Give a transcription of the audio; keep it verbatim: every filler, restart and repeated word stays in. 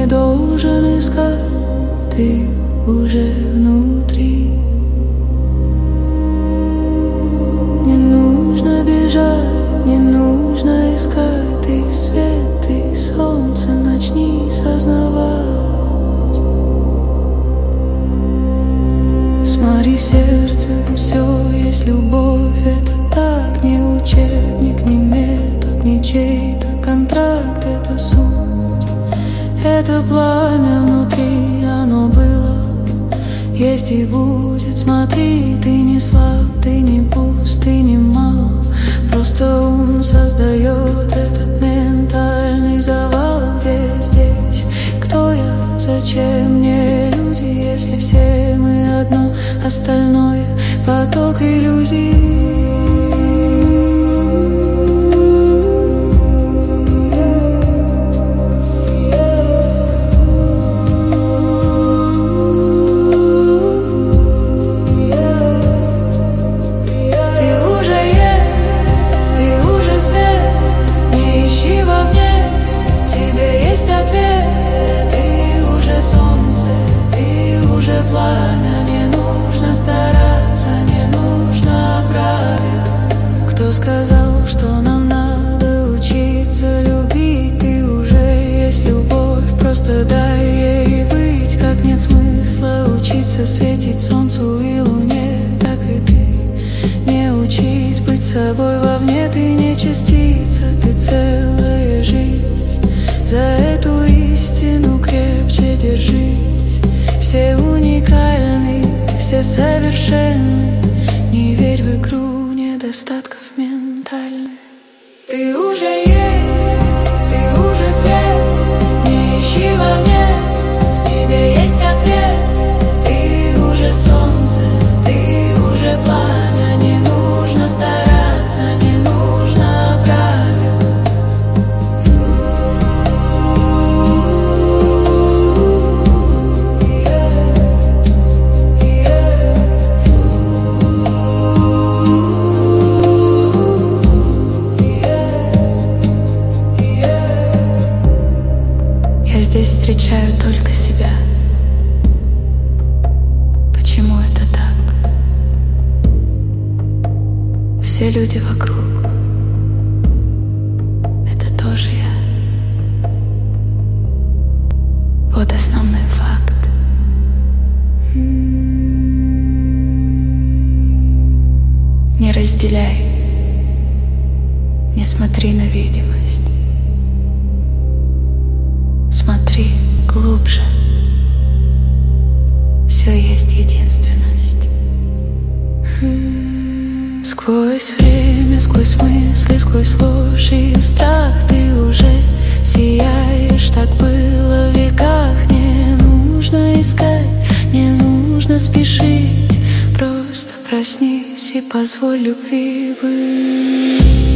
не должен искать, ты уже внутри. Не нужно бежать, не нужно искать, ты свет, ты солнце, начни сознавать. Смотри сердцем, все есть любовь, это так, не учебник, не метод, не чей-то контракт, это суть. Это пламя внутри, оно было, есть и будет. Смотри, ты не слаб, ты не пуст, ты не мал, просто ум создает этот ментальный завал. Где здесь, кто я, зачем мне люди, если все мы одно, остальное поток иллюзий. Пламя, не нужно стараться, не нужно правил. Кто сказал, что нам надо учиться любить? Ты уже есть любовь, просто дай ей быть. Как нет смысла учиться светить солнцу и луне, так и ты не учись быть собой вовне. Ты не частица, ты целая жизнь. За эту истину крепче держись. Все уникальны, все совершенны. Не верь в игру недостатков ментальных. Ты уже есть, ты уже свет. Не ищи во мне, в тебе есть ответ. Ты уже солнце, ты уже пламя. Не нужно стараться, не нужно правил. Здесь встречаю только себя. Почему это так? Все люди вокруг — это тоже я. Вот основной факт. Не разделяй, не смотри на видимость. Смотри глубже, все есть единственность. Сквозь время, сквозь мысли, сквозь ложь и страх ты уже сияешь, так было в веках. Не нужно искать, не нужно спешить, просто проснись и позволь любви быть.